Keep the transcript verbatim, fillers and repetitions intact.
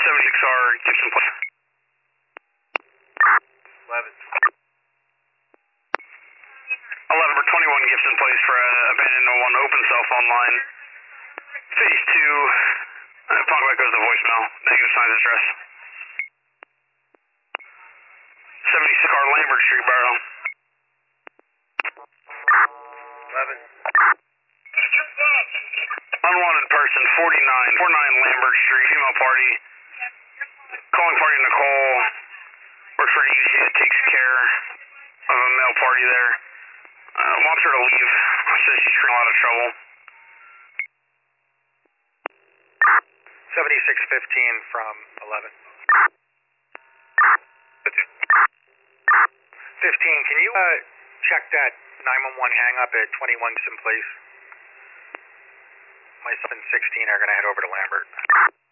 seventy-six R, Gibson Place. eleven. eleven for twenty-one Gibson Place for uh, abandoned one open cell phone line. Phase two, uh, Pongback goes to voicemail, negative signs of stress. seventy-six R Lambert Street, Barrow. eleven. Unwanted person, forty-nine, forty-nine Lambert Street, female party. Calling party Nicole, works for an agency that takes care of a male party there. Uh, wants her to leave, says she's in a lot of trouble. seventy-six fifteen from eleven. fifteen, can you uh, check that nine one one hang up at twenty-one Gibson Place? Myself and sixteen are going to head over to Lambert.